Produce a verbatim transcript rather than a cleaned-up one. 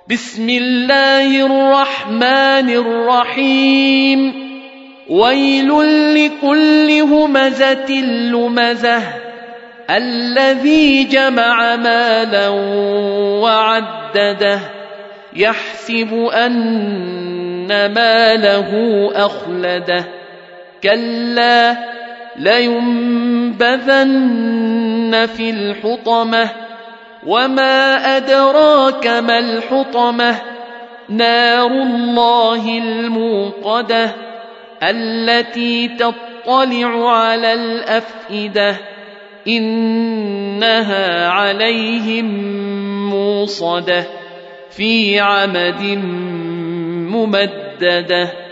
بسم الله الرحمن الرحيم ويل لكل همزة لمزة الذي جمع مالا وعدده يحسب أن ماله أخلده كلا لينبذن في الحطمة وما أدراك ما الحطمة نار الله الموقدة التي تطلع على الأفئدة إنها عليهم موصدة في عمد ممددة.